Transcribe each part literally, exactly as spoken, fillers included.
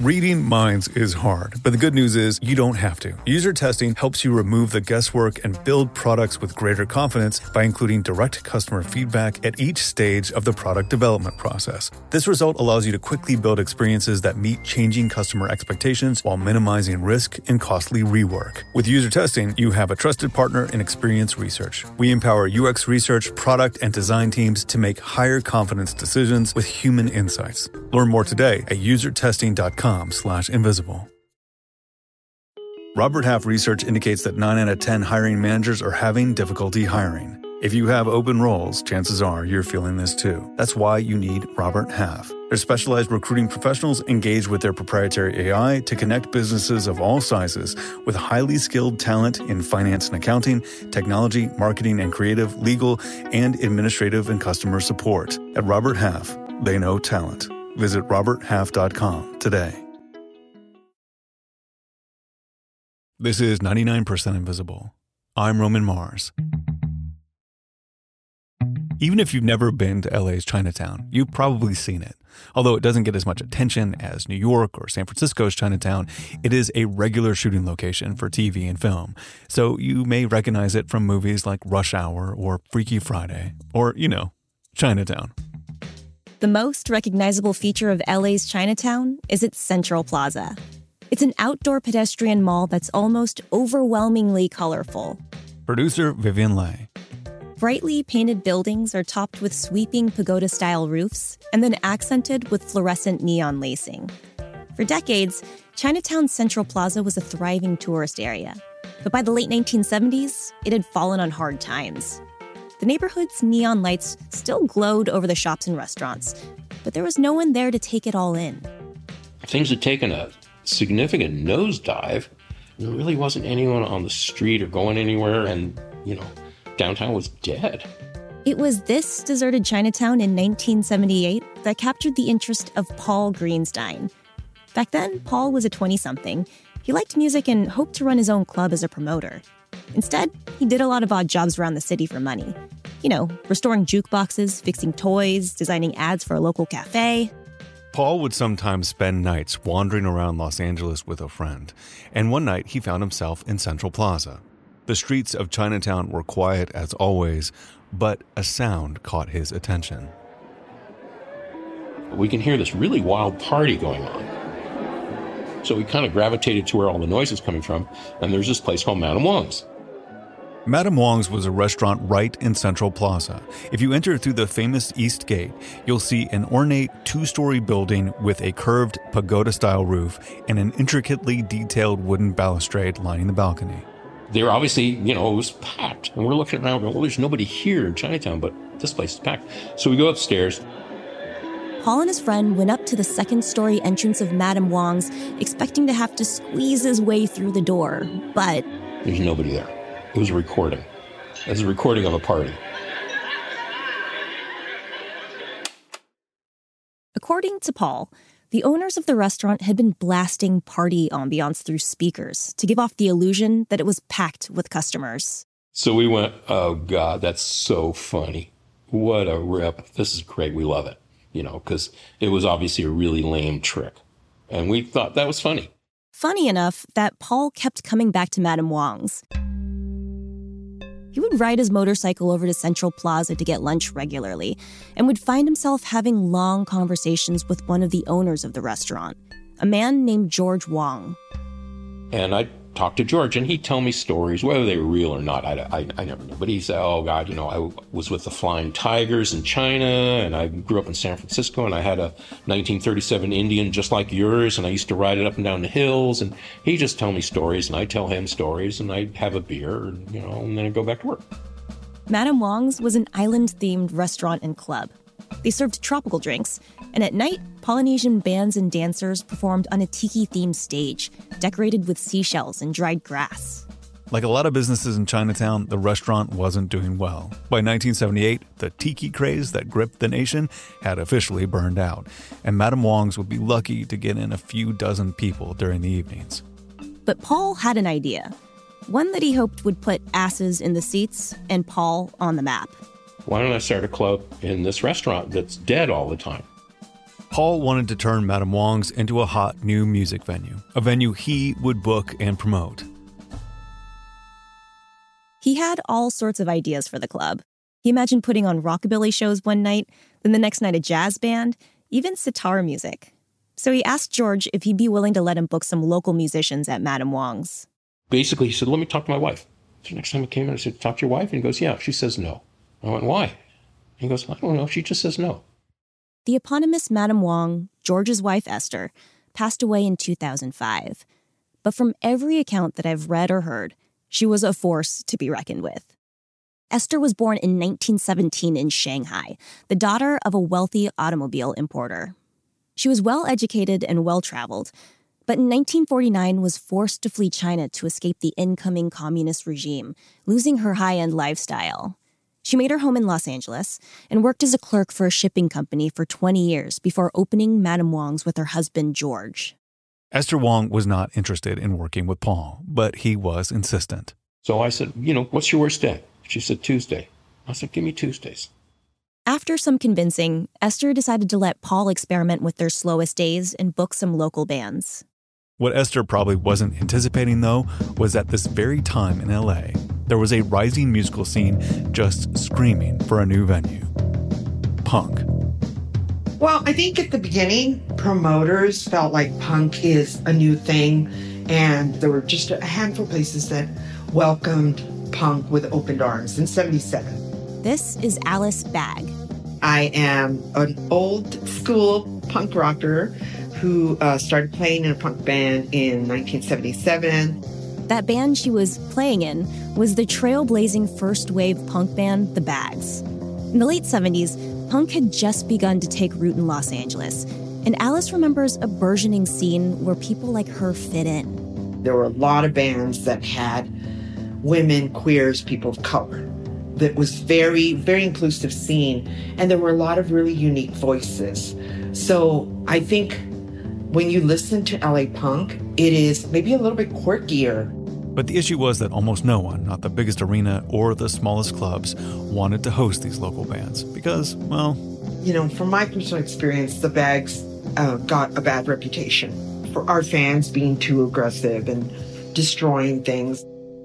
Reading minds is hard, but the good news is you don't have to. User testing helps you remove the guesswork and build products with greater confidence by including direct customer feedback at each stage of the product development process. This result allows you to quickly build experiences that meet changing customer expectations while minimizing risk and costly rework. With user testing, you have a trusted partner in Experience Research. We empower U X research, product, and design teams to make higher confidence decisions with human insights. Learn more today at user testing dot com slash invisible. Robert Half research indicates that nine out of ten hiring managers are having difficulty hiring. If you have open roles, chances are you're feeling this too. That's why you need Robert Half. Their specialized recruiting professionals engage with their proprietary A I to connect businesses of all sizes with highly skilled talent in finance and accounting, technology, marketing and creative, legal, and administrative and customer support. At Robert Half, they know talent. Visit robert half dot com today. This is ninety-nine percent Invisible. I'm Roman Mars. Even if you've never been to L A's Chinatown, you've probably seen it. Although it doesn't get as much attention as New York or San Francisco's Chinatown, it is a regular shooting location for T V and film. So you may recognize it from movies like Rush Hour or Freaky Friday, or, you know, Chinatown. The most recognizable feature of L A's Chinatown is its Central Plaza. It's an outdoor pedestrian mall that's almost overwhelmingly colorful. Producer Vivian Lai. Brightly painted buildings are topped with sweeping pagoda-style roofs and then accented with fluorescent neon lacing. For decades, Chinatown's Central Plaza was a thriving tourist area. But by the late nineteen seventies, it had fallen on hard times. The neighborhood's neon lights still glowed over the shops and restaurants, but there was no one there to take it all in. Things had taken a significant nosedive. There really wasn't anyone on the street or going anywhere, and, you know, downtown was dead. It was this deserted Chinatown in nineteen seventy-eight that captured the interest of Paul Greenstein. Back then, Paul was a twenty-something. He liked music and hoped to run his own club as a promoter. Instead, he did a lot of odd jobs around the city for money. You know, restoring jukeboxes, fixing toys, designing ads for a local cafe. Paul would sometimes spend nights wandering around Los Angeles with a friend, and one night he found himself in Central Plaza. The streets of Chinatown were quiet as always, but a sound caught his attention. We can hear this really wild party going on. So we kind of gravitated to where all the noise is coming from, and there's this place called Madame Wong's. Madame Wong's was a restaurant right in Central Plaza. If you enter through the famous East Gate, you'll see an ornate two-story building with a curved pagoda-style roof and an intricately detailed wooden balustrade lining the balcony. They were obviously, you know, it was packed. And we're looking around, well, there's nobody here in Chinatown, but this place is packed. So we go upstairs. Paul and his friend went up to the second-story entrance of Madame Wong's, expecting to have to squeeze his way through the door, but there's nobody there. It was a recording. It was a recording of a party. According to Paul, the owners of the restaurant had been blasting party ambiance through speakers to give off the illusion that it was packed with customers. So we went, oh, God, that's so funny. What a rip. This is great. We love it. You know, because it was obviously a really lame trick. And we thought that was funny. Funny enough that Paul kept coming back to Madame Wong's. He would ride his motorcycle over to Central Plaza to get lunch regularly and would find himself having long conversations with one of the owners of the restaurant, a man named George Wong. And I talked to George, and he'd tell me stories, whether they were real or not, I, I, I never knew. But he said, oh, God, you know, I was with the Flying Tigers in China, and I grew up in San Francisco, and I had a nineteen thirty-seven Indian just like yours, and I used to ride it up and down the hills. And he'd just tell me stories, and I'd tell him stories, and I'd have a beer, and, you know, and then I'd go back to work. Madame Wong's was an island-themed restaurant and club. They served tropical drinks, and at night, Polynesian bands and dancers performed on a tiki-themed stage, decorated with seashells and dried grass. Like a lot of businesses in Chinatown, the restaurant wasn't doing well. By nineteen seventy-eight, the tiki craze that gripped the nation had officially burned out, and Madame Wong's would be lucky to get in a few dozen people during the evenings. But Paul had an idea, one that he hoped would put asses in the seats and Paul on the map. Why don't I start a club in this restaurant that's dead all the time? Paul wanted to turn Madame Wong's into a hot new music venue, a venue he would book and promote. He had all sorts of ideas for the club. He imagined putting on rockabilly shows one night, then the next night a jazz band, even sitar music. So he asked George if he'd be willing to let him book some local musicians at Madame Wong's. Basically, he said, let me talk to my wife. So next time he came in, I said, talk to your wife? And he goes, yeah. She says no. I went, why? He goes, I don't know. She just says no. The eponymous Madame Wong, George's wife Esther, passed away in two thousand five. But from every account that I've read or heard, she was a force to be reckoned with. Esther was born in nineteen seventeen in Shanghai, the daughter of a wealthy automobile importer. She was well-educated and well-traveled, but in nineteen forty-nine was forced to flee China to escape the incoming communist regime, losing her high-end lifestyle. She made her home in Los Angeles and worked as a clerk for a shipping company for twenty years before opening Madame Wong's with her husband, George. Esther Wong was not interested in working with Paul, but he was insistent. So I said, you know, what's your worst day? She said, Tuesday. I said, give me Tuesdays. After some convincing, Esther decided to let Paul experiment with their slowest days and book some local bands. What Esther probably wasn't anticipating, though, was at this very time in L A, there was a rising musical scene just screaming for a new venue. Punk. Well, I think at the beginning, promoters felt like punk is a new thing, and there were just a handful of places that welcomed punk with open arms in seventy-seven. This is Alice Bagg. I am an old school punk rocker who uh, started playing in a punk band in nineteen seventy-seven. That band she was playing in was the trailblazing first-wave punk band, The Bags. In the late seventies, punk had just begun to take root in Los Angeles, and Alice remembers a burgeoning scene where people like her fit in. There were a lot of bands that had women, queers, people of color. That was very, very inclusive scene, and there were a lot of really unique voices. So I think when you listen to L A punk, it is maybe a little bit quirkier. But the issue was that almost no one, not the biggest arena or the smallest clubs, wanted to host these local bands because, well... You know, from my personal experience, the Bags uh, got a bad reputation for our fans being too aggressive and destroying things.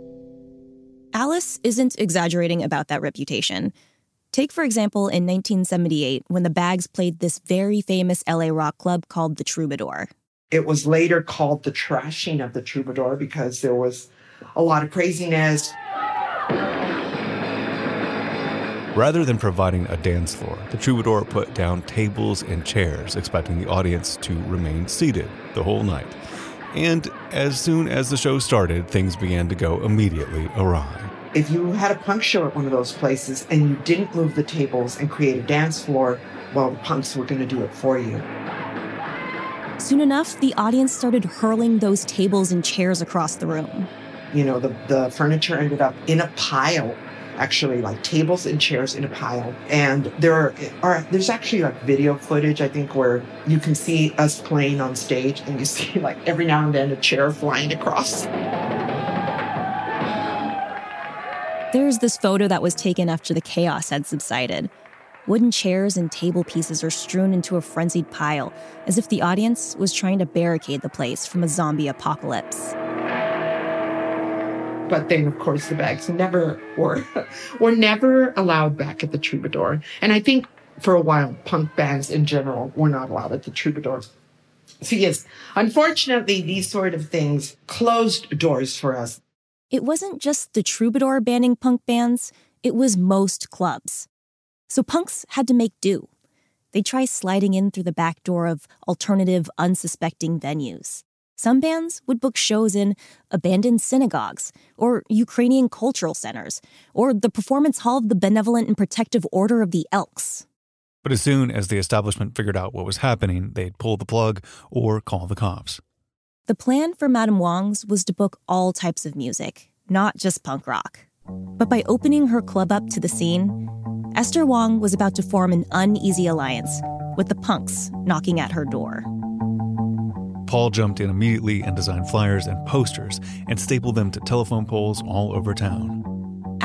Alice isn't exaggerating about that reputation. Take, for example, in nineteen seventy-eight, when the Bags played this very famous L A rock club called the Troubadour. It was later called the trashing of the Troubadour because there was a lot of craziness. Rather than providing a dance floor, the Troubadour put down tables and chairs, expecting the audience to remain seated the whole night. And as soon as the show started, things began to go immediately awry. If you had a punk show at one of those places and you didn't move the tables and create a dance floor, well, the punks were going to do it for you. Soon enough, the audience started hurling those tables and chairs across the room. You know, the, the furniture ended up in a pile, actually, like tables and chairs in a pile. And there are, are there's actually like video footage, I think, where you can see us playing on stage and you see like every now and then a chair flying across. There's this photo that was taken after the chaos had subsided. Wooden chairs and table pieces are strewn into a frenzied pile, as if the audience was trying to barricade the place from a zombie apocalypse. But then, of course, the Bags never were, were never allowed back at the Troubadour. And I think for a while, punk bands in general were not allowed at the Troubadour. So yes, unfortunately, these sort of things closed doors for us. It wasn't just the Troubadour banning punk bands, it was most clubs. So punks had to make do. They'd try sliding in through the back door of alternative, unsuspecting venues. Some bands would book shows in abandoned synagogues, or Ukrainian cultural centers, or the performance hall of the Benevolent and Protective Order of the Elks. But as soon as the establishment figured out what was happening, they'd pull the plug or call the cops. The plan for Madame Wong's was to book all types of music, not just punk rock. But by opening her club up to the scene, Esther Wong was about to form an uneasy alliance with the punks knocking at her door. Paul jumped in immediately and designed flyers and posters and stapled them to telephone poles all over town.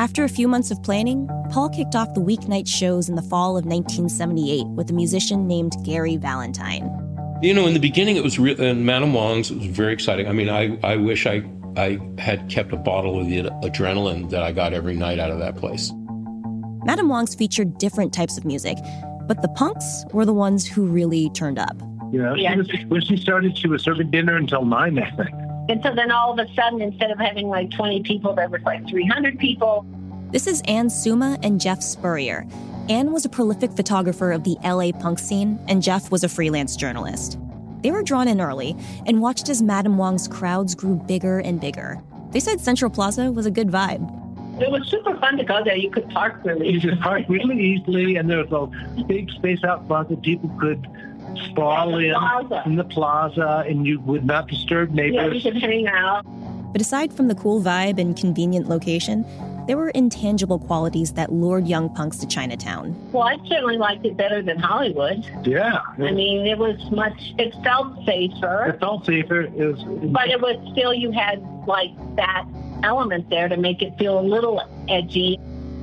After a few months of planning, Paul kicked off the weeknight shows in the fall of nineteen seventy-eight with a musician named Gary Valentine. You know, in the beginning, it was real, in Madame Wong's, it was very exciting. I mean, I, I wish I, I had kept a bottle of the adrenaline that I got every night out of that place. Madame Wong's featured different types of music, but the punks were the ones who really turned up. You know, Yeah. she was, when she started, she was serving dinner until nine, I think. And so then all of a sudden, instead of having like twenty people, there was like three hundred people. This is Ann Suma and Jeff Spurrier. Ann was a prolific photographer of the L A punk scene, and Jeff was a freelance journalist. They were drawn in early and watched as Madame Wong's crowds grew bigger and bigger. They said Central Plaza was a good vibe. It was super fun to go there. You could park really You could park really easily, and there was a big space out front that people could sprawl in, Plaza. in the plaza, and you would not disturb Yeah, you neighbors. could hang out. But aside from the cool vibe and convenient location, there were intangible qualities that lured young punks to Chinatown. Well, I certainly liked it better than Hollywood. Yeah. I mean, it was much, it felt safer, It felt safer. It was, but it was still, you had like that element there to make it feel a little edgy.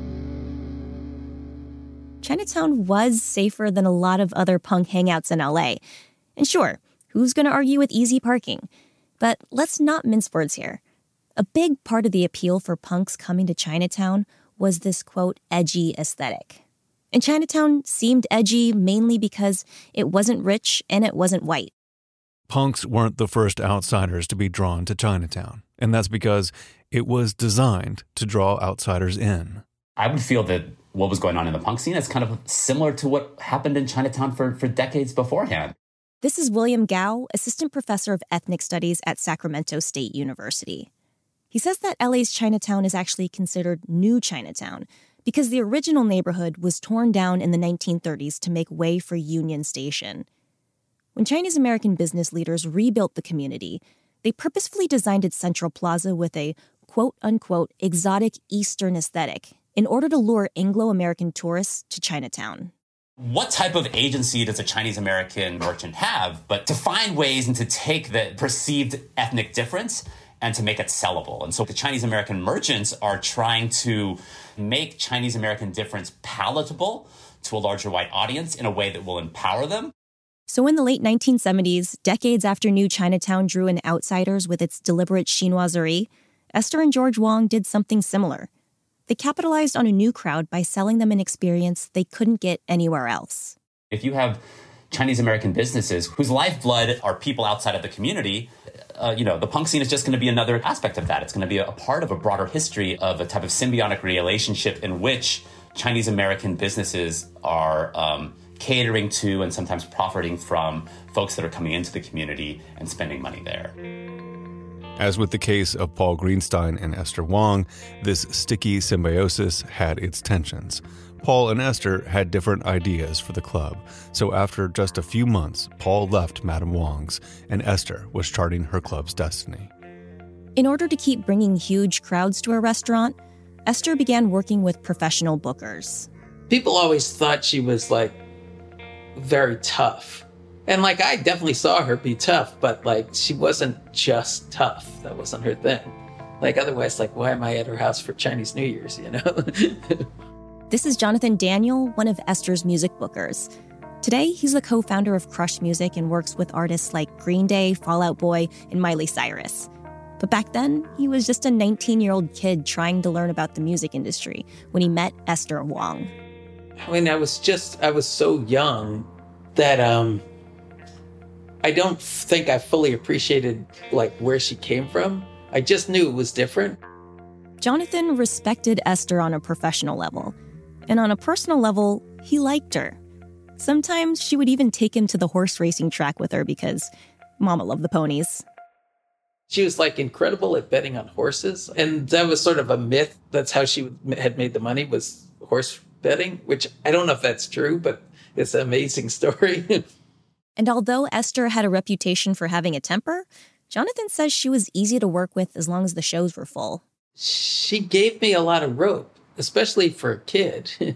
Chinatown was safer than a lot of other punk hangouts in L A. And sure, who's going to argue with easy parking? But let's not mince words here. A big part of the appeal for punks coming to Chinatown was this, quote, edgy aesthetic. And Chinatown seemed edgy mainly because it wasn't rich and it wasn't white. Punks weren't the first outsiders to be drawn to Chinatown, and that's because it was designed to draw outsiders in. I would feel that what was going on in the punk scene is kind of similar to what happened in Chinatown for, for decades beforehand. This is William Gao, assistant professor of ethnic studies at Sacramento State University. He says that L A's Chinatown is actually considered New Chinatown because the original neighborhood was torn down in the nineteen thirties to make way for Union Station. When Chinese-American business leaders rebuilt the community, they purposefully designed its Central Plaza with a quote-unquote exotic Eastern aesthetic in order to lure Anglo-American tourists to Chinatown. What type of agency does a Chinese-American merchant have but to find ways and to take the perceived ethnic difference and to make it sellable? And so the Chinese-American merchants are trying to make Chinese-American difference palatable to a larger white audience in a way that will empower them. So in the late nineteen seventies, decades after New Chinatown drew in outsiders with its deliberate chinoiserie, Esther and George Wong did something similar. They capitalized on a new crowd by selling them an experience they couldn't get anywhere else. If you have Chinese-American businesses whose lifeblood are people outside of the community, uh, you know, the punk scene is just going to be another aspect of that. It's going to be a, a part of a broader history of a type of symbiotic relationship in which Chinese-American businesses are um, catering to and sometimes profiting from folks that are coming into the community and spending money there. As with the case of Paul Greenstein and Esther Wong, this sticky symbiosis had its tensions. Paul and Esther had different ideas for the club, so after just a few months, Paul left Madame Wong's, and Esther was charting her club's destiny. In order to keep bringing huge crowds to her restaurant, Esther began working with professional bookers. People always thought she was, like, very tough. And, like, I definitely saw her be tough, but, like, she wasn't just tough. That wasn't her thing. Like, otherwise, like, why am I at her house for Chinese New Year's, you know? This is Jonathan Daniel, one of Esther's music bookers. Today, he's the co-founder of Crush Music and works with artists like Green Day, Fall Out Boy, and Miley Cyrus. But back then, he was just a nineteen-year-old kid trying to learn about the music industry when he met Esther Wong. I mean, I was just, I was so young that um, I don't think I fully appreciated, like, where she came from. I just knew it was different. Jonathan respected Esther on a professional level. And on a personal level, he liked her. Sometimes she would even take him to the horse racing track with her because Mama loved the ponies. She was, like, incredible at betting on horses. And that was sort of a myth. That's how she had made the money, was horse betting, which I don't know if that's true, but it's an amazing story. And although Esther had a reputation for having a temper, Jonathan says she was easy to work with as long as the shows were full. She gave me a lot of rope, especially for a kid.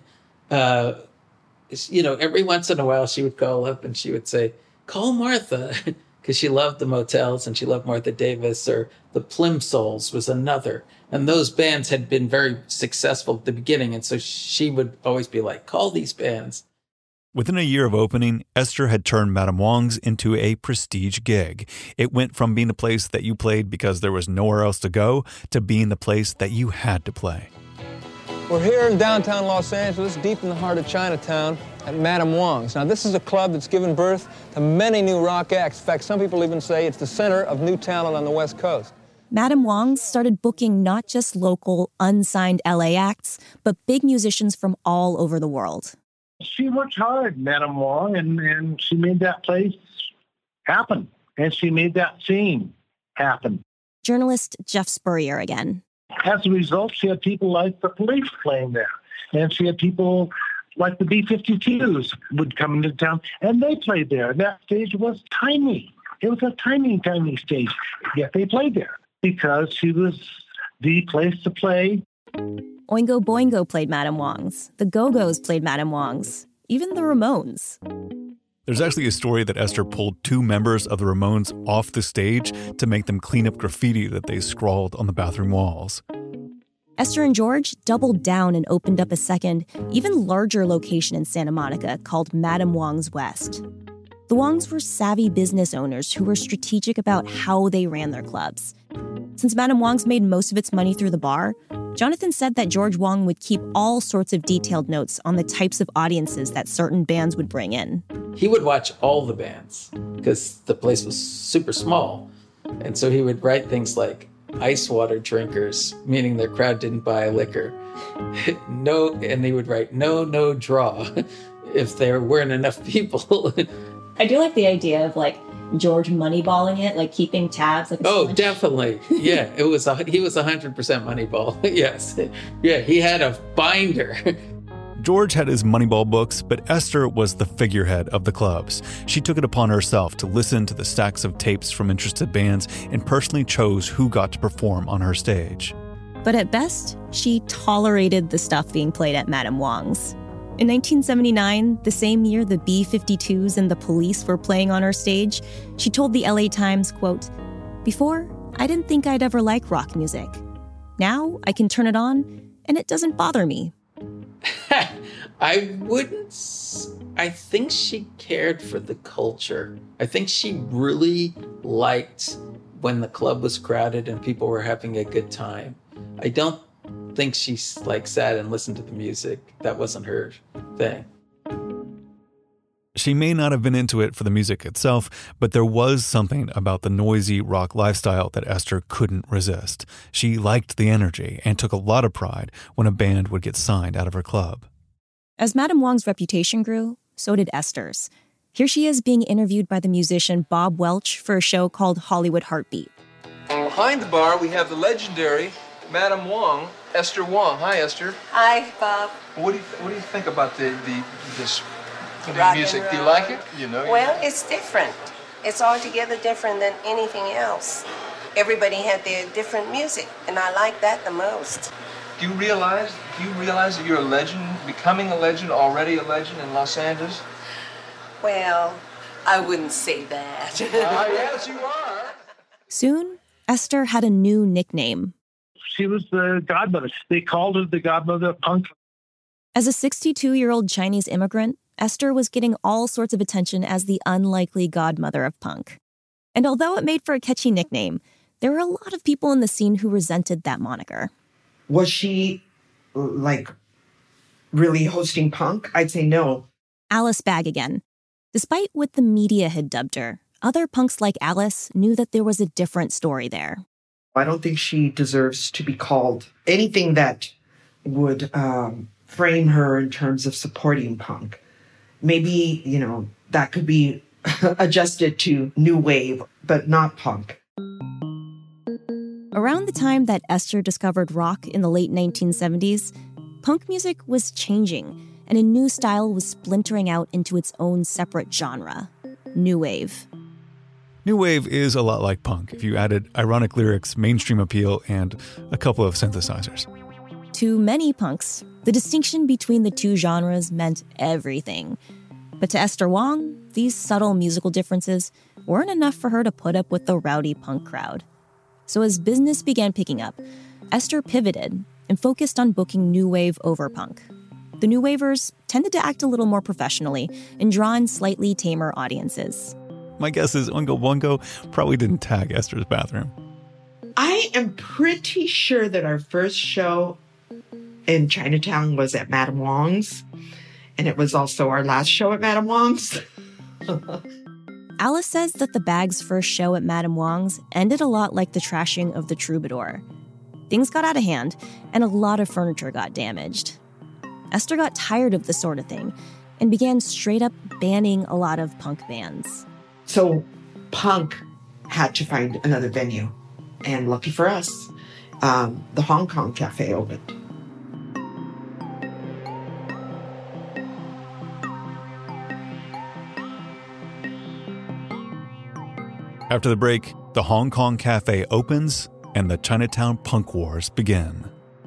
uh, you know, every once in a while she would call up and she would say, call Martha. because she loved the Motels and she loved Martha Davis, or the Plimsolls was another. And those bands had been very successful at the beginning. And so she would always be like, call these bands. Within a year of opening, Esther had turned Madame Wong's into a prestige gig. It went from being a place that you played because there was nowhere else to go to being the place that you had to play. We're here in downtown Los Angeles, deep in the heart of Chinatown, at Madame Wong's. Now, this is a club that's given birth to many new rock acts. In fact, some people even say it's the center of new talent on the West Coast. Madame Wong's started booking not just local, unsigned L A acts, but big musicians from all over the world. She worked hard, Madame Wong, and, and she made that place happen. And she made that scene happen. Journalist Jeff Spurrier again. As a result, she had people like the Police playing there. And she had people like the B fifty-twos would come into town, and they played there. And that stage was tiny. It was a tiny, tiny stage, yet they played there because she was the place to play. Oingo Boingo played Madame Wong's. The Go-Go's played Madame Wong's. Even the Ramones. There's actually a story that Esther pulled two members of the Ramones off the stage to make them clean up graffiti that they scrawled on the bathroom walls. Esther and George doubled down and opened up a second, even larger location in Santa Monica called Madame Wong's West. The Wongs were savvy business owners who were strategic about how they ran their clubs. Since Madame Wong's made most of its money through the bar, Jonathan said that George Wong would keep all sorts of detailed notes on the types of audiences that certain bands would bring in. He would watch all the bands because the place was super small. And so he would write things like ice water drinkers, meaning their crowd didn't buy liquor. No, and he would write no, no draw if there weren't enough people. I do like the idea of like George moneyballing it, like keeping tabs. Like oh, definitely. Yeah, it was. A, he was one hundred percent Moneyball. Yes. Yeah, he had a binder. George had his Moneyball books, but Esther was the figurehead of the clubs. She took it upon herself to listen to the stacks of tapes from interested bands and personally chose who got to perform on her stage. But at best, she tolerated the stuff being played at Madame Wong's. In nineteen seventy-nine, the same year the B fifty-twos and the Police were playing on her stage, she told the L A Times, quote, "Before, I didn't think I'd ever like rock music. Now I can turn it on and it doesn't bother me." I wouldn't... I think she cared for the culture. I think she really liked when the club was crowded and people were having a good time. I don't think she like sat and listened to the music. That wasn't her thing. She may not have been into it for the music itself, but there was something about the noisy rock lifestyle that Esther couldn't resist. She liked the energy and took a lot of pride when a band would get signed out of her club. As Madame Wong's reputation grew, so did Esther's. Here she is being interviewed by the musician Bob Welch for a show called Hollywood Heartbeat. Behind the bar, we have the legendary Madame Wong, Esther Wong. Hi, Esther. Hi, Bob. What do you What do you think about the the this the Rock music? and Do you roll. like it? You know. Well, it's different. It's altogether different than anything else. Everybody had their different music, and I like that the most. Do you realize? Do you realize that you're a legend, becoming a legend, already a legend in Los Angeles? Well, I wouldn't say that. uh, yes, you are. Soon, Esther had a new nickname. She was the godmother. They called her the godmother of punk. As a sixty-two-year-old Chinese immigrant, Esther was getting all sorts of attention as the unlikely godmother of punk. And although it made for a catchy nickname, there were a lot of people in the scene who resented that moniker. Was she, like, really hosting punk? I'd say no. Alice Bagg again. Despite what the media had dubbed her, other punks like Alice knew that there was a different story there. I don't think she deserves to be called anything that would um, frame her in terms of supporting punk. Maybe, you know, that could be adjusted to new wave, but not punk. Around the time that Esther discovered rock in the late nineteen seventies, punk music was changing, and a new style was splintering out into its own separate genre, new wave. New wave is a lot like punk if you added ironic lyrics, mainstream appeal, and a couple of synthesizers. To many punks, the distinction between the two genres meant everything. But to Esther Wong, these subtle musical differences weren't enough for her to put up with the rowdy punk crowd. So as business began picking up, Esther pivoted and focused on booking new wave over punk. The new wavers tended to act a little more professionally and draw in slightly tamer audiences. My guess is Oingo Boingo probably didn't tag Esther's bathroom. I am pretty sure that our first show in Chinatown was at Madame Wong's, and it was also our last show at Madame Wong's. Alice says that the Bags' first show at Madame Wong's ended a lot like the trashing of the Troubadour. Things got out of hand, and a lot of furniture got damaged. Esther got tired of this sort of thing and began straight up banning a lot of punk bands. So punk had to find another venue. And lucky for us, um, the Hong Kong Cafe opened. After the break, the Hong Kong Cafe opens and the Chinatown Punk Wars begin.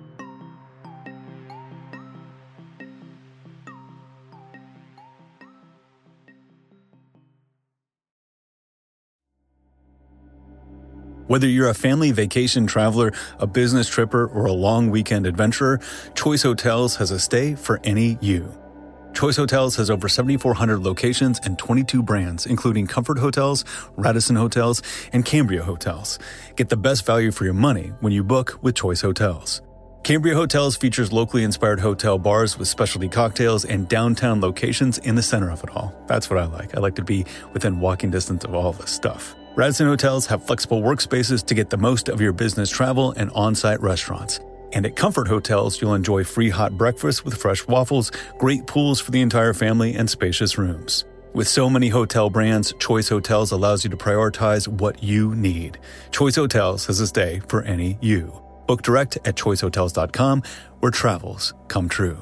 Whether you're a family vacation traveler, a business tripper, or a long weekend adventurer, Choice Hotels has a stay for any you. Choice Hotels has over seventy-four hundred locations and twenty-two brands, including Comfort Hotels, Radisson Hotels, and Cambria Hotels. Get the best value for your money when you book with Choice Hotels. Cambria Hotels features locally inspired hotel bars with specialty cocktails and downtown locations in the center of it all. That's what I like. I like to be within walking distance of all this stuff. Radisson Hotels have flexible workspaces to get the most of your business travel and on-site restaurants. And at Comfort Hotels, you'll enjoy free hot breakfast with fresh waffles, great pools for the entire family, and spacious rooms. With so many hotel brands, Choice Hotels allows you to prioritize what you need. Choice Hotels has a stay for any you. Book direct at choice hotels dot com, where travels come true.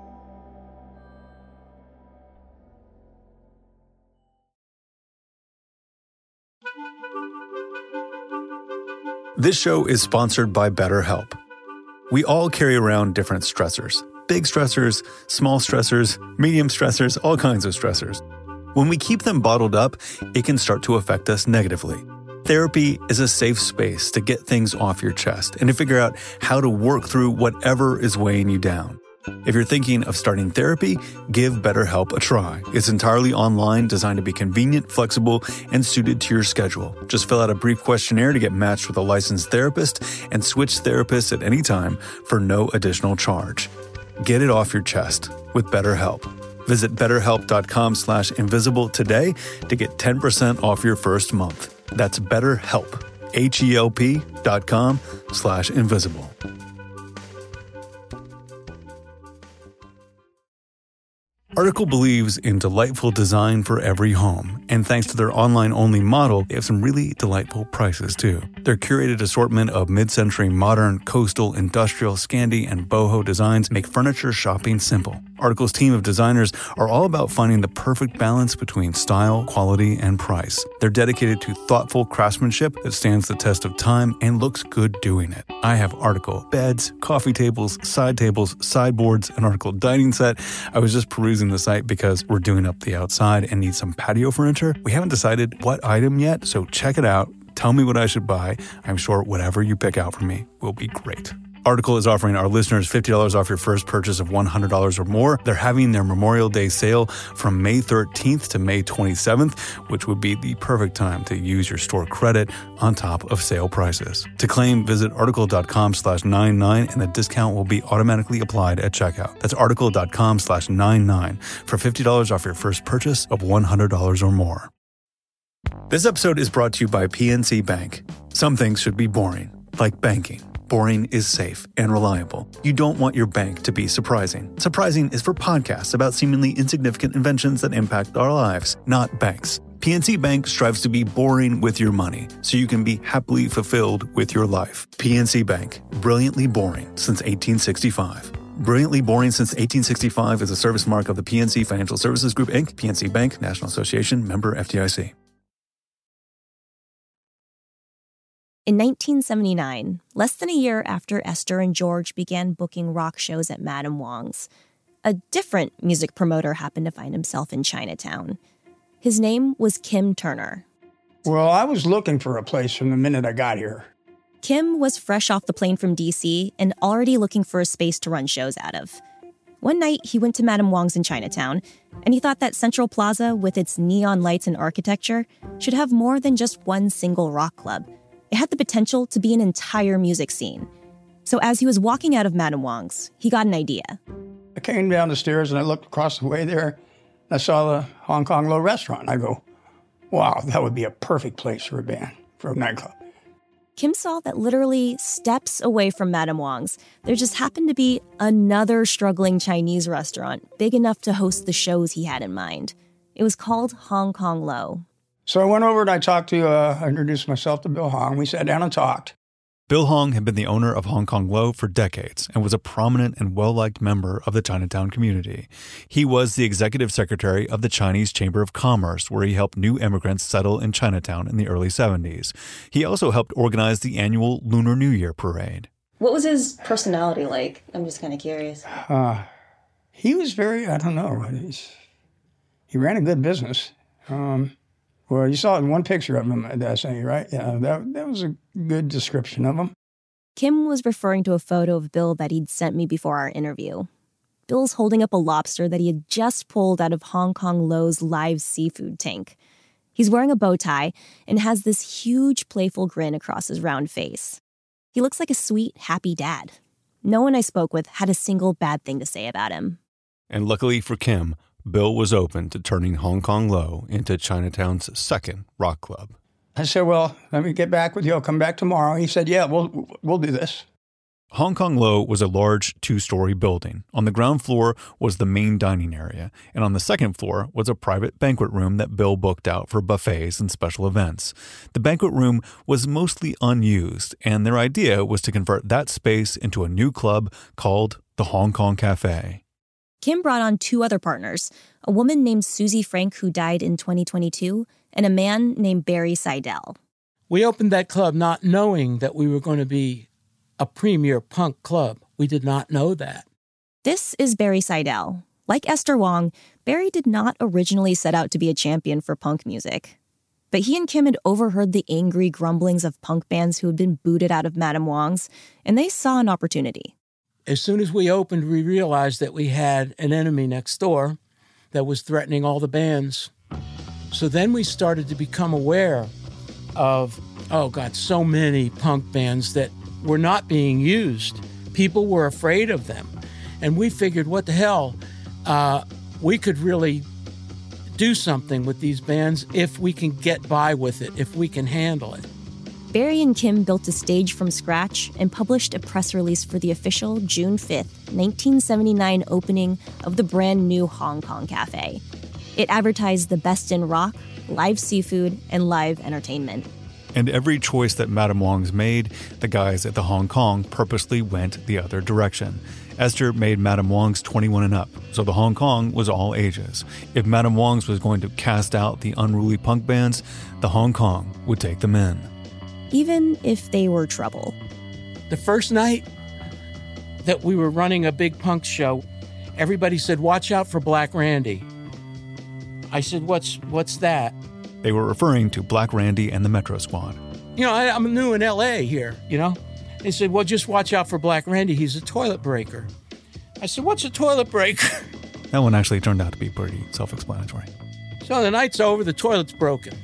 This show is sponsored by BetterHelp. We all carry around different stressors. Big stressors, small stressors, medium stressors, all kinds of stressors. When we keep them bottled up, it can start to affect us negatively. Therapy is a safe space to get things off your chest and to figure out how to work through whatever is weighing you down. If you're thinking of starting therapy, give BetterHelp a try. It's entirely online, designed to be convenient, flexible, and suited to your schedule. Just fill out a brief questionnaire to get matched with a licensed therapist and switch therapists at any time for no additional charge. Get it off your chest with BetterHelp. Visit betterhelp.com slash invisible today to get ten percent off your first month. That's BetterHelp, H-E-L-P dot com slash invisible. Article believes in delightful design for every home, and thanks to their online-only model, they have some really delightful prices too. Their curated assortment of mid-century modern, coastal, industrial, Scandi, and boho designs make furniture shopping simple. Article's team of designers are all about finding the perfect balance between style, quality, and price. They're dedicated to thoughtful craftsmanship that stands the test of time and looks good doing it. I have Article beds, coffee tables, side tables, sideboards, an Article dining set. I was just perusing the site because we're doing up the outside and need some patio furniture. We haven't decided what item yet, so check it out. Tell me what I should buy. I'm sure whatever you pick out for me will be great. Article is offering our listeners fifty dollars off your first purchase of one hundred dollars or more. They're having their Memorial Day sale from May thirteenth to May twenty-seventh, which would be the perfect time to use your store credit on top of sale prices. To claim, visit article.com slash 99 and the discount will be automatically applied at checkout. That's article.com slash 99 for fifty dollars off your first purchase of one hundred dollars or more. This episode is brought to you by P N C Bank. Some things should be boring, like banking. Boring is safe and reliable. You don't want your bank to be surprising. Surprising is for podcasts about seemingly insignificant inventions that impact our lives, not banks. P N C Bank strives to be boring with your money so you can be happily fulfilled with your life. P N C Bank, brilliantly boring since eighteen sixty-five. Brilliantly boring since eighteen sixty-five is a service mark of the P N C Financial Services Group, Incorporated. P N C Bank, National Association, member F D I C. In nineteen seventy-nine, less than a year after Esther and George began booking rock shows at Madame Wong's, a different music promoter happened to find himself in Chinatown. His name was Kim Turner. Well, I was looking for a place from the minute I got here. Kim was fresh off the plane from D C and already looking for a space to run shows out of. One night, he went to Madame Wong's in Chinatown, and he thought that Central Plaza, with its neon lights and architecture, should have more than just one single rock club. It had the potential to be an entire music scene. So as he was walking out of Madame Wong's, he got an idea. I came down the stairs and I looked across the way there. I saw the Hong Kong Low restaurant. I go, wow, that would be a perfect place for a band, for a nightclub. Kim saw that literally steps away from Madame Wong's, there just happened to be another struggling Chinese restaurant big enough to host the shows he had in mind. It was called Hong Kong Low. So I went over and I talked to, uh, I introduced myself to Bill Hong. We sat down and talked. Bill Hong had been the owner of Hong Kong Low for decades and was a prominent and well-liked member of the Chinatown community. He was the executive secretary of the Chinese Chamber of Commerce, where he helped new immigrants settle in Chinatown in the early seventies. He also helped organize the annual Lunar New Year parade. What was his personality like? I'm just kind of curious. Uh, he was very, I don't know, he's, he ran a good business. Um, well, you saw one picture of him at S A, right? Yeah, that, that was a good description of him. Kim was referring to a photo of Bill that he'd sent me before our interview. Bill's holding up a lobster that he had just pulled out of Hong Kong Low's live seafood tank. He's wearing a bow tie and has this huge, playful grin across his round face. He looks like a sweet, happy dad. No one I spoke with had a single bad thing to say about him. And luckily for Kim, Bill was open to turning Hong Kong Low into Chinatown's second rock club. I said, well, let me get back with you. I'll come back tomorrow. He said, yeah, we'll we'll do this. Hong Kong Low was a large two-story building. On the ground floor was the main dining area, and on the second floor was a private banquet room that Bill booked out for buffets and special events. The banquet room was mostly unused, and their idea was to convert that space into a new club called the Hong Kong Cafe. Kim brought on two other partners, a woman named Susie Frank who died in twenty twenty-two, and a man named Barry Seidel. We opened that club not knowing that we were going to be a premier punk club. We did not know that. This is Barry Seidel. Like Esther Wong, Barry did not originally set out to be a champion for punk music. But he and Kim had overheard the angry grumblings of punk bands who had been booted out of Madame Wong's, and they saw an opportunity. As soon as we opened, we realized that we had an enemy next door that was threatening all the bands. So then we started to become aware of, oh God, so many punk bands that were not being used. People were afraid of them. And we figured, what the hell, uh, we could really do something with these bands if we can get by with it, if we can handle it. Barry and Kim built a stage from scratch and published a press release for the official June fifth, nineteen seventy-nine opening of the brand new Hong Kong Cafe. It advertised the best in rock, live seafood, and live entertainment. And every choice that Madame Wong's made, the guys at the Hong Kong purposely went the other direction. Esther made Madame Wong's twenty-one and up, so the Hong Kong was all ages. If Madame Wong's was going to cast out the unruly punk bands, the Hong Kong would take them in. Even if they were trouble. The first night that we were running a big punk show, everybody said, watch out for Black Randy. I said, what's what's that? They were referring to Black Randy and the Metro Squad. You know, I, I'm new in L A here, you know. They said, well, just watch out for Black Randy. He's a toilet breaker. I said, what's a toilet breaker? That one actually turned out to be pretty self-explanatory. So the night's over, the toilet's broken.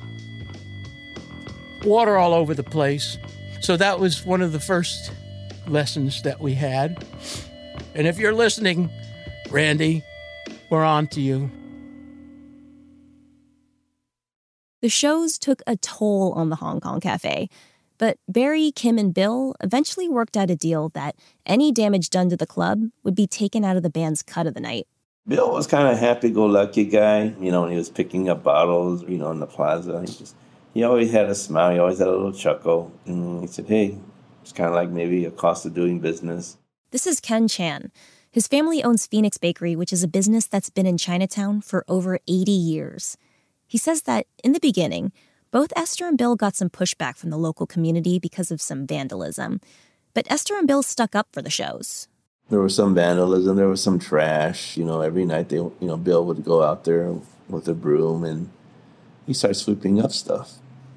Water all over the place. So that was one of the first lessons that we had. And if you're listening, Randy, we're on to you. The shows took a toll on the Hong Kong Cafe, but Barry, Kim, and Bill eventually worked out a deal that any damage done to the club would be taken out of the band's cut of the night. Bill was kind of a happy-go-lucky guy, you know, when he was picking up bottles, you know, in the plaza. He just, he always had a smile. He always had a little chuckle. And he said, hey, it's kind of like maybe a cost of doing business. This is Ken Chan. His family owns Phoenix Bakery, which is a business that's been in Chinatown for over eighty years. He says that, in the beginning, both Esther and Bill got some pushback from the local community because of some vandalism. But Esther and Bill stuck up for the shows. There was some vandalism. There was some trash. You know, every night, they, you know, Bill would go out there with a broom and he started sweeping up stuff.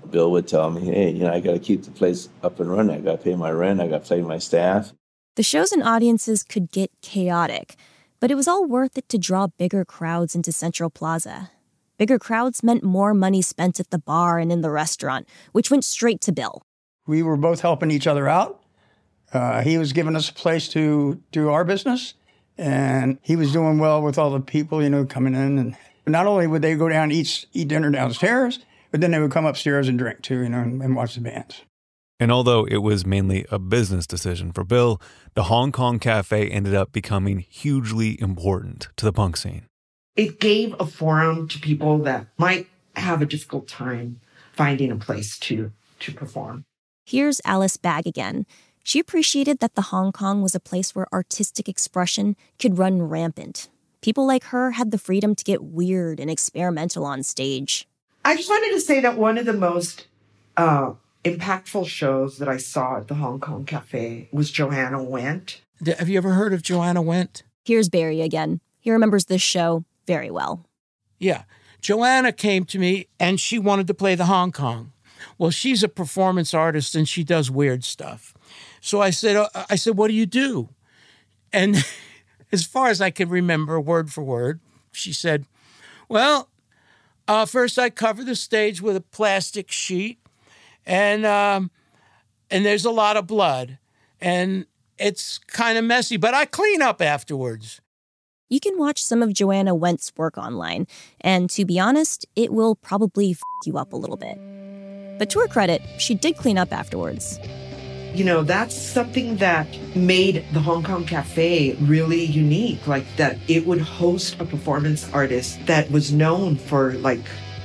Bill would tell me, hey, you know, I got to keep the place up and running. I got to pay my rent. I got to pay my staff. The shows and audiences could get chaotic, but it was all worth it to draw bigger crowds into Central Plaza. Bigger crowds meant more money spent at the bar and in the restaurant, which went straight to Bill. We were both helping each other out. Uh, he was giving us a place to do our business, and he was doing well with all the people, you know, coming in. And not only would they go down and eat, eat dinner downstairs, but then they would come upstairs and drink too, you know, and, and watch the bands. And although it was mainly a business decision for Bill, the Hong Kong Cafe ended up becoming hugely important to the punk scene. It gave a forum to people that might have a difficult time finding a place to, to perform. Here's Alice Bagg again. She appreciated that the Hong Kong was a place where artistic expression could run rampant. People like her had the freedom to get weird and experimental on stage. I just wanted to say that one of the most uh, impactful shows that I saw at the Hong Kong Cafe was Joanna Wendt. Have you ever heard of Joanna Wendt? Here's Barry again. He remembers this show very well. Yeah. Joanna came to me and she wanted to play the Hong Kong. Well, she's a performance artist and she does weird stuff. So I said, uh, I said, what do you do? And as far as I can remember, word for word, she said, well, uh, first I cover the stage with a plastic sheet and um, and there's a lot of blood and it's kind of messy, but I clean up afterwards. You can watch some of Joanna Wendt's work online, and to be honest, it will probably f*** you up a little bit. But to her credit, she did clean up afterwards. You know, that's something that made the Hong Kong Cafe really unique, like that it would host a performance artist that was known for, like,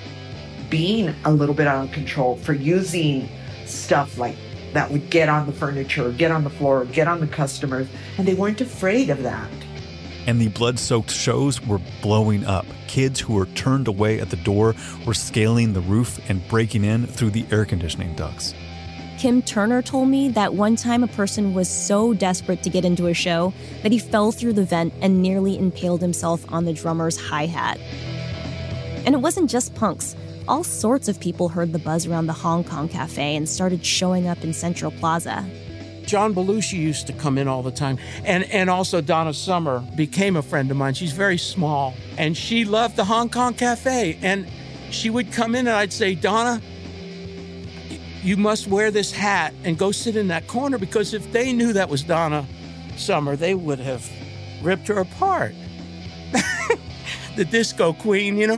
being a little bit out of control, for using stuff like that would get on the furniture, get on the floor, get on the customers, and they weren't afraid of that. And the blood-soaked shows were blowing up. Kids who were turned away at the door were scaling the roof and breaking in through the air conditioning ducts. Kim Turner told me that one time a person was so desperate to get into a show that he fell through the vent and nearly impaled himself on the drummer's hi-hat. And it wasn't just punks. All sorts of people heard the buzz around the Hong Kong Cafe and started showing up in Central Plaza. John Belushi used to come in all the time. And and also Donna Summer became a friend of mine. She's very small. And she loved the Hong Kong Cafe. And she would come in and I'd say, Donna, you must wear this hat and go sit in that corner, because if they knew that was Donna Summer, they would have ripped her apart. The disco queen, you know?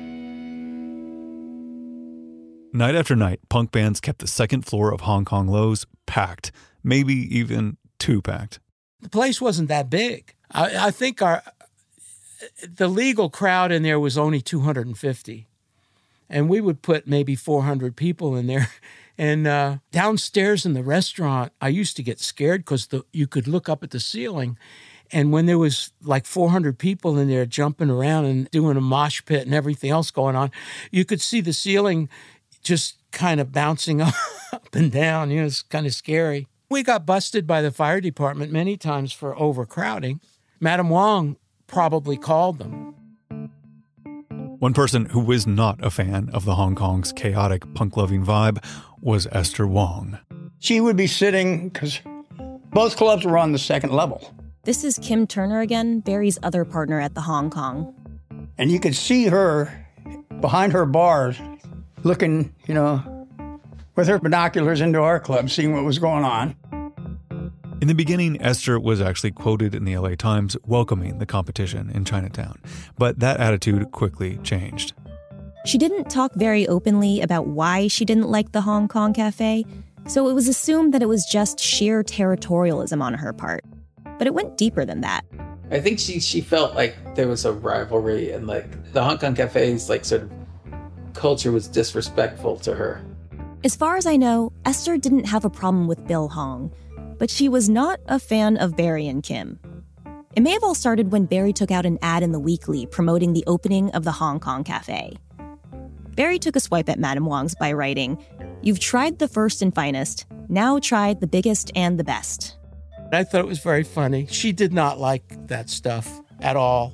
Night after night, punk bands kept the second floor of Hong Kong Lowe's packed. Maybe even too packed. The place wasn't that big. I, I think our the legal crowd in there was only two hundred fifty. And we would put maybe four hundred people in there. And uh, downstairs in the restaurant, I used to get scared because you could look up at the ceiling. And when there was like four hundred people in there jumping around and doing a mosh pit and everything else going on, you could see the ceiling just kind of bouncing up and down. You know, it's kind of scary. We got busted by the fire department many times for overcrowding. Madam Wong probably called them. One person who was not a fan of the Hong Kong's chaotic, punk-loving vibe was Esther Wong. She would be sitting, because both clubs were on the second level. This is Kim Turner again, Barry's other partner at the Hong Kong. And you could see her behind her bar looking, you know, with her binoculars into our club, seeing what was going on. In the beginning, Esther was actually quoted in the L A Times welcoming the competition in Chinatown. But that attitude quickly changed. She didn't talk very openly about why she didn't like the Hong Kong Cafe, so it was assumed that it was just sheer territorialism on her part. But it went deeper than that. I think she she felt like there was a rivalry, and like the Hong Kong Cafe's like sort of culture was disrespectful to her. As far as I know, Esther didn't have a problem with Bill Hong, but she was not a fan of Barry and Kim. It may have all started when Barry took out an ad in the Weekly promoting the opening of the Hong Kong Cafe. Barry took a swipe at Madam Wong's by writing, "You've tried the first and finest, now try the biggest and the best." I thought it was very funny. She did not like that stuff at all.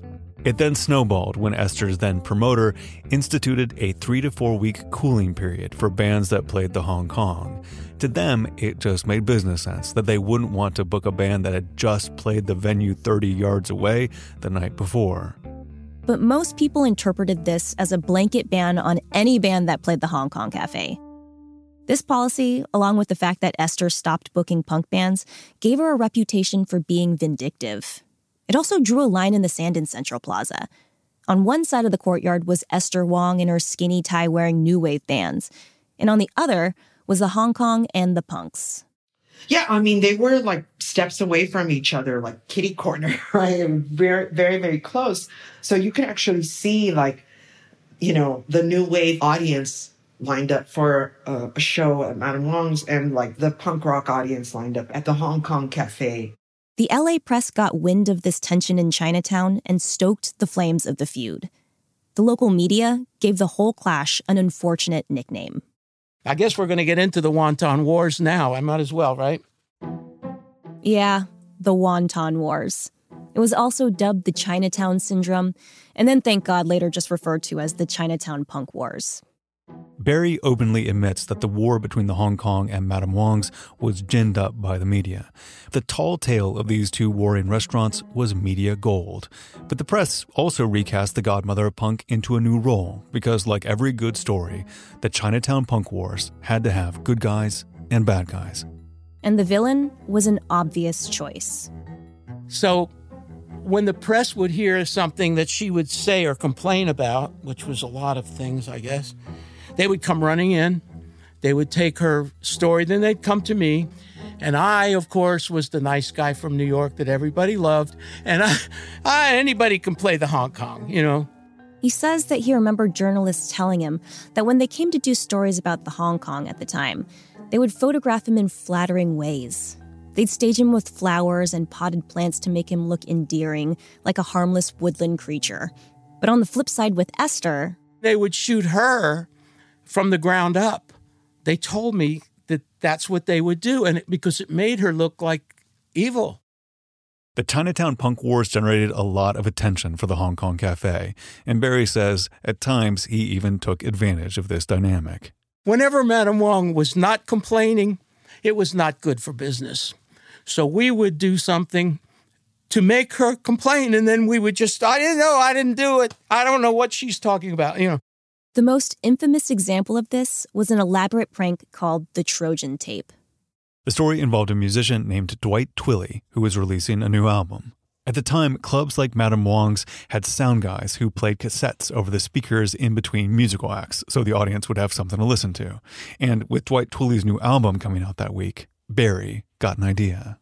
It then snowballed when Esther's then promoter instituted a three to four week cooling period for bands that played the Hong Kong. To them, it just made business sense that they wouldn't want to book a band that had just played the venue thirty yards away the night before. But most people interpreted this as a blanket ban on any band that played the Hong Kong Cafe. This policy, along with the fact that Esther stopped booking punk bands, gave her a reputation for being vindictive. It also drew a line in the sand in Central Plaza. On one side of the courtyard was Esther Wong and her skinny tie-wearing new wave bands, and on the other was the Hong Kong and the punks. Yeah, I mean, they were like steps away from each other, like kitty corner, right? Very, very, very close. So you can actually see, like, you know, the new wave audience lined up for uh, a show at Madame Wong's and like the punk rock audience lined up at the Hong Kong Cafe. The L A press got wind of this tension in Chinatown and stoked the flames of the feud. The local media gave the whole clash an unfortunate nickname. I guess we're going to get into the Wonton Wars now. I might as well, right? Yeah, the Wonton Wars. It was also dubbed the Chinatown Syndrome, and then, thank God, later just referred to as the Chinatown Punk Wars. Barry openly admits that the war between the Hong Kong and Madame Wong's was ginned up by the media. The tall tale of these two warring restaurants was media gold. But the press also recast the godmother of punk into a new role because, like every good story, the Chinatown Punk Wars had to have good guys and bad guys. And the villain was an obvious choice. So when the press would hear something that she would say or complain about, which was a lot of things, I guess, they would come running in, they would take her story, then they'd come to me, and I, of course, was the nice guy from New York that everybody loved, and I, I anybody can play the Hong Kong, you know. He says that he remembered journalists telling him that when they came to do stories about the Hong Kong at the time, they would photograph him in flattering ways. They'd stage him with flowers and potted plants to make him look endearing, like a harmless woodland creature. But on the flip side with Esther, they would shoot her from the ground up. They told me that that's what they would do, and it, because it made her look like evil. The Chinatown Punk Wars generated a lot of attention for the Hong Kong Cafe, and Barry says at times he even took advantage of this dynamic. Whenever Madame Wong was not complaining, it was not good for business. So we would do something to make her complain, and then we would just, I didn't know, I didn't do it. I don't know what she's talking about, you know. The most infamous example of this was an elaborate prank called the Trojan Tape. The story involved a musician named Dwight Twilley who was releasing a new album. At the time, clubs like Madame Wong's had sound guys who played cassettes over the speakers in between musical acts so the audience would have something to listen to. And with Dwight Twilley's new album coming out that week, Barry got an idea.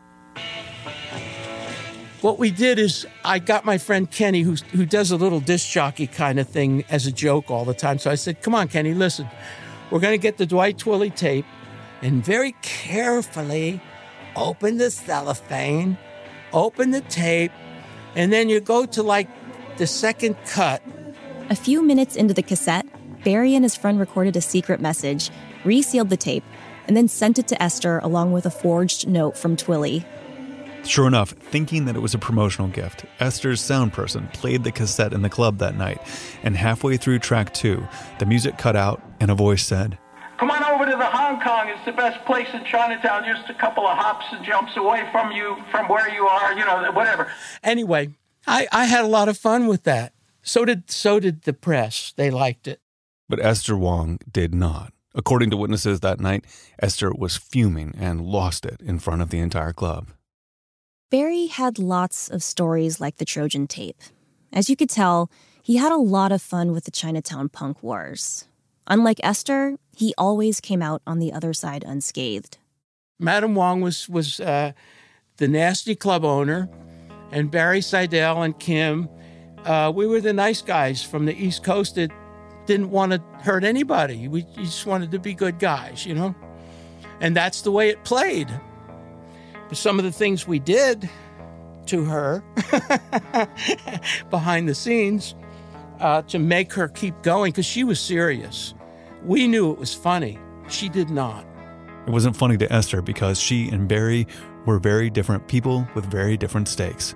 What we did is I got my friend Kenny, who, who does a little disc jockey kind of thing as a joke all the time. So I said, come on, Kenny, listen. We're going to get the Dwight Twilley tape and very carefully open the cellophane, open the tape, and then you go to, like, the second cut. A few minutes into the cassette, Barry and his friend recorded a secret message, resealed the tape, and then sent it to Esther along with a forged note from Twilley. Sure enough, thinking that it was a promotional gift, Esther's sound person played the cassette in the club that night, and halfway through track two, the music cut out and a voice said, "Come on over to the Hong Kong. It's the best place in Chinatown, just a couple of hops and jumps away from you, from where you are, you know, whatever." Anyway, I, I had a lot of fun with that. So did so did the press. They liked it. But Esther Wong did not. According to witnesses that night, Esther was fuming and lost it in front of the entire club. Barry had lots of stories like the Trojan Tape. As you could tell, he had a lot of fun with the Chinatown Punk Wars. Unlike Esther, he always came out on the other side unscathed. Madame Wong was, was uh, the nasty club owner, and Barry Seidel and Kim, uh, we were the nice guys from the East Coast that didn't want to hurt anybody. We just wanted to be good guys, you know? And that's the way it played. Some of the things we did to her behind the scenes uh, to make her keep going, because she was serious. We knew it was funny. She did not. It wasn't funny to Esther because she and Barry were very different people with very different stakes.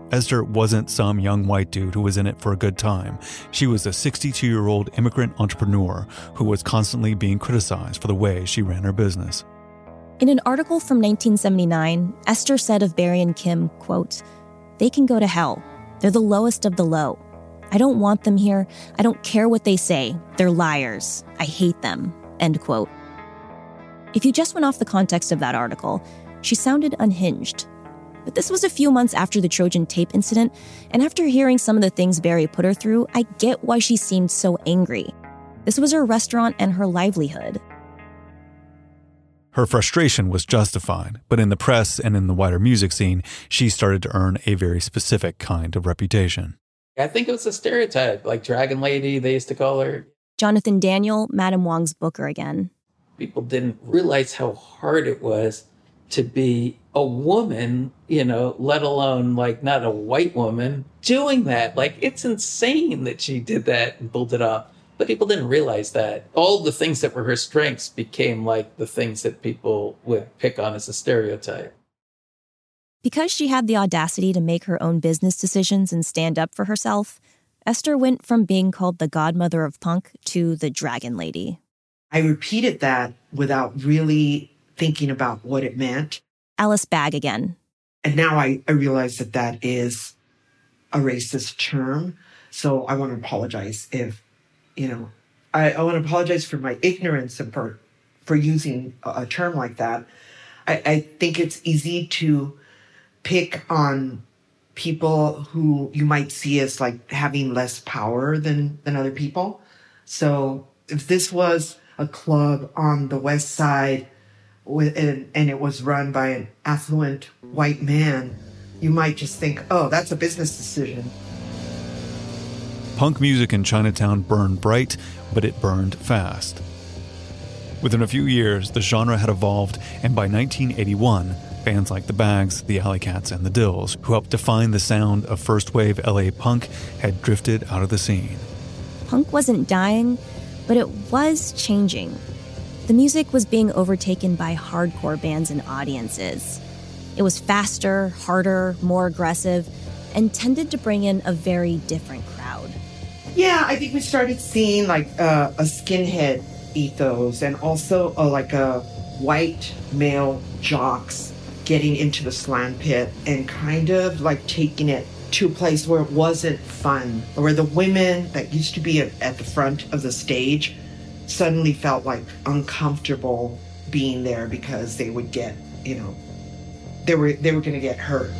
Esther wasn't some young white dude who was in it for a good time. She was a sixty-two-year-old immigrant entrepreneur who was constantly being criticized for the way she ran her business. In an article from nineteen seventy-nine, Esther said of Barry and Kim, quote, "They can go to hell. They're the lowest of the low. I don't want them here. I don't care what they say. They're liars. I hate them," end quote. If you just went off the context of that article, she sounded unhinged. But this was a few months after the Trojan tape incident, and after hearing some of the things Barry put her through, I get why she seemed so angry. This was her restaurant and her livelihood. Her frustration was justified, but in the press and in the wider music scene, she started to earn a very specific kind of reputation. I think it was a stereotype, like Dragon Lady, they used to call her. Jonathan Daniel, Madame Wong's booker again. People didn't realize how hard it was to be a woman, you know, let alone like not a white woman doing that. Like, it's insane that she did that and pulled it off. But people didn't realize that. All the things that were her strengths became like the things that people would pick on as a stereotype. Because she had the audacity to make her own business decisions and stand up for herself, Esther went from being called the godmother of punk to the Dragon Lady. I repeated that without really thinking about what it meant. Alice Bagg again. And now I, I realize that that is a racist term. So I want to apologize if, you know, I, I want to apologize for my ignorance and for, for using a, a term like that. I, I think it's easy to pick on people who you might see as like having less power than, than other people. So if this was a club on the West Side with, and, and it was run by an affluent white man, you might just think, oh, that's a business decision. Punk music in Chinatown burned bright, but it burned fast. Within a few years, the genre had evolved, and by nineteen eighty-one, bands like the Bags, the Alley Cats, and the Dills, who helped define the sound of first-wave L A punk, had drifted out of the scene. Punk wasn't dying, but it was changing. The music was being overtaken by hardcore bands and audiences. It was faster, harder, more aggressive, and tended to bring in a very different crowd. Yeah, I think we started seeing like uh, a skinhead ethos and also a, like a white male jocks getting into the slam pit and kind of like taking it to a place where it wasn't fun, where the women that used to be at, at the front of the stage suddenly felt like uncomfortable being there because they would get, you know, they were they were going to get hurt.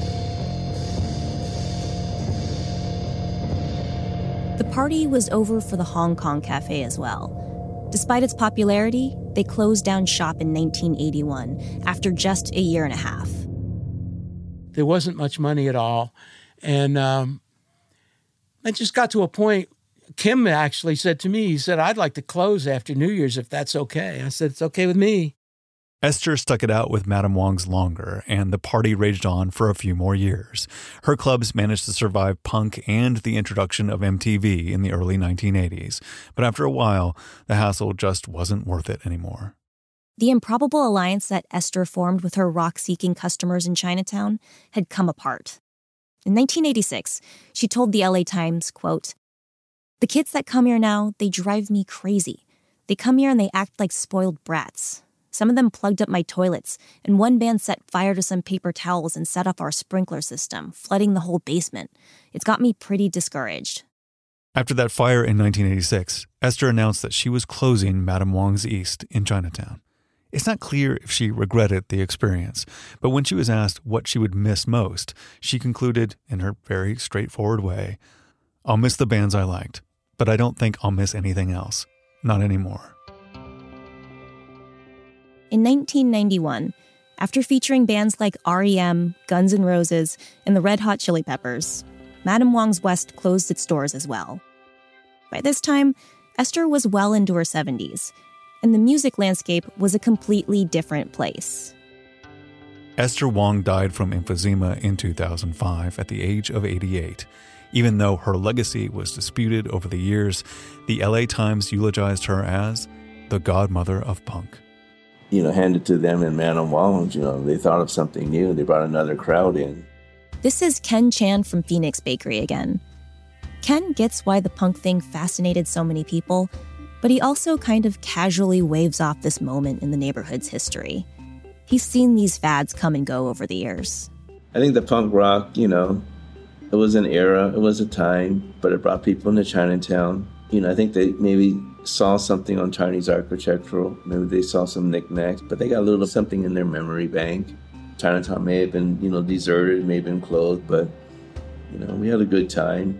The party was over for the Hong Kong Cafe as well. Despite its popularity, they closed down shop in nineteen eighty-one after just a year and a half. There wasn't much money at all. And um, it just got to a point, Kim actually said to me, he said, "I'd like to close after New Year's if that's okay." I said, "It's okay with me." Esther stuck it out with Madame Wong's longer, and the party raged on for a few more years. Her clubs managed to survive punk and the introduction of M T V in the early nineteen eighties. But after a while, the hassle just wasn't worth it anymore. The improbable alliance that Esther formed with her rock-seeking customers in Chinatown had come apart. In nineteen eighty-six, she told the L A Times, quote, "The kids that come here now, they drive me crazy. They come here and they act like spoiled brats. Some of them plugged up my toilets, and one band set fire to some paper towels and set off our sprinkler system, flooding the whole basement. It's got me pretty discouraged." After that fire in nineteen eighty-six, Esther announced that she was closing Madame Wong's East in Chinatown. It's not clear if she regretted the experience, but when she was asked what she would miss most, she concluded, in her very straightforward way, "I'll miss the bands I liked, but I don't think I'll miss anything else. Not anymore." In nineteen ninety-one, after featuring bands like R E M, Guns N' Roses, and the Red Hot Chili Peppers, Madame Wong's West closed its doors as well. By this time, Esther was well into her seventies, and the music landscape was a completely different place. Esther Wong died from emphysema in two thousand five at the age of eighty-eight. Even though her legacy was disputed over the years, the L A Times eulogized her as the godmother of punk. You know, handed to them in Madame Wong's, you know, they thought of something new. They brought another crowd in. This is Ken Chan from Phoenix Bakery again. Ken gets why the punk thing fascinated so many people, but he also kind of casually waves off this moment in the neighborhood's history. He's seen these fads come and go over the years. I think the punk rock, you know, it was an era, it was a time, but it brought people into Chinatown. You know, I think they maybe saw something on Chinese architectural, maybe they saw some knickknacks, but they got a little something in their memory bank. Chinatown may have been, you know, deserted, may have been closed, but, you know, we had a good time.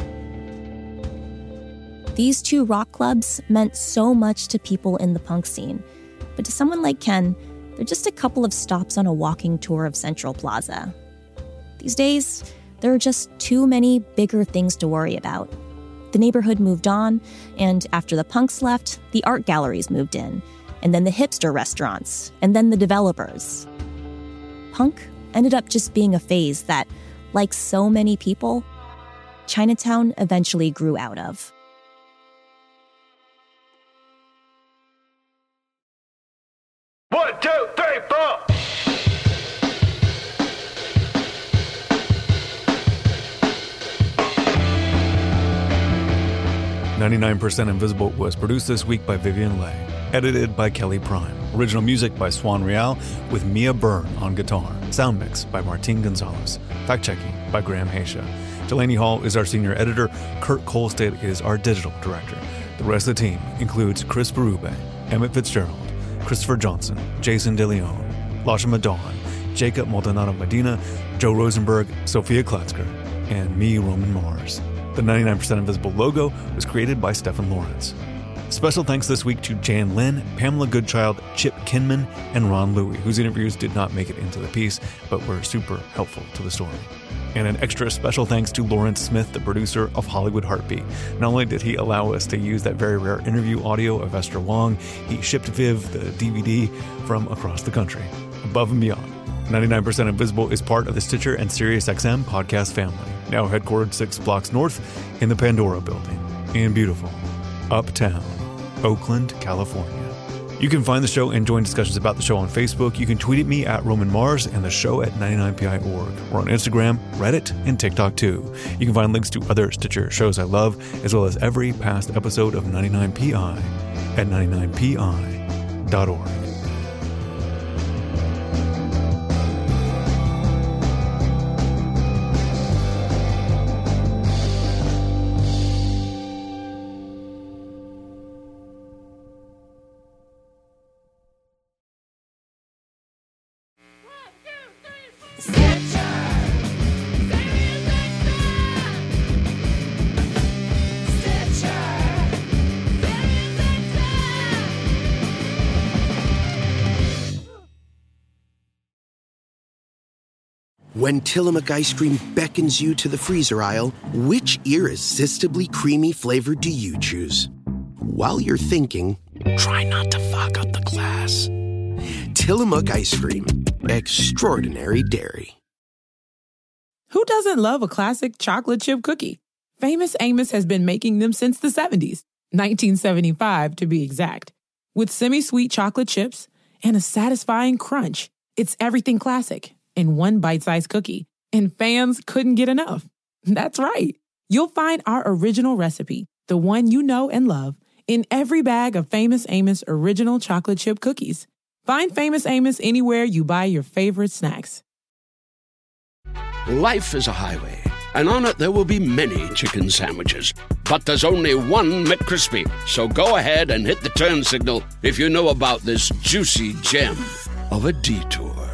These two rock clubs meant so much to people in the punk scene, but to someone like Ken, they're just a couple of stops on a walking tour of Central Plaza. These days, there are just too many bigger things to worry about. The neighborhood moved on, and after the punks left, the art galleries moved in, and then the hipster restaurants, and then the developers. Punk ended up just being a phase that, like so many people, Chinatown eventually grew out of. One, two, three, four! ninety-nine percent Invisible was produced this week by Vivian Leigh, edited by Kelly Prime, original music by Swan Real with Mia Byrne on guitar, sound mix by Martin Gonzalez, fact-checking by Graham Haysha. Delaney Hall is our senior editor, Kurt Kolstad is our digital director. The rest of the team includes Chris Berube, Emmett Fitzgerald, Christopher Johnson, Jason DeLeon, Lasha Madon, Jacob Maldonado Medina, Joe Rosenberg, Sophia Klatzker, and me, Roman Mars. The ninety-nine percent Invisible logo was created by Stephen Lawrence. Special thanks this week to Jan Lin, Pamela Goodchild, Chip Kinman, and Ron Louie, whose interviews did not make it into the piece, but were super helpful to the story. And an extra special thanks to Lawrence Smith, the producer of Hollywood Heartbeat. Not only did he allow us to use that very rare interview audio of Esther Wong, he shipped Viv the D V D from across the country. Above and beyond, ninety-nine percent Invisible is part of the Stitcher and SiriusXM podcast family, now headquartered six blocks north in the Pandora building in beautiful Uptown, Oakland, California. You can find the show and join discussions about the show on Facebook. You can tweet at me at Roman Mars and the show at ninety-nine P I dot org. We're on Instagram, Reddit, and TikTok too. You can find links to other Stitcher shows I love, as well as every past episode of ninety-nine P I at ninety-nine P I dot org. When Tillamook ice cream beckons you to the freezer aisle, which irresistibly creamy flavor do you choose? While you're thinking, try not to fuck up the glass. Tillamook ice cream. Extraordinary dairy. Who doesn't love a classic chocolate chip cookie? Famous Amos has been making them since the seventies, nineteen seventy-five to be exact. With semi-sweet chocolate chips and a satisfying crunch, it's everything classic in one bite-sized cookie, and fans couldn't get enough. That's right. You'll find our original recipe, the one you know and love, in every bag of Famous Amos original chocolate chip cookies. Find Famous Amos anywhere you buy your favorite snacks. Life is a highway, and on it there will be many chicken sandwiches. But there's only one McCrispy. So go ahead and hit the turn signal if you know about this juicy gem of a detour.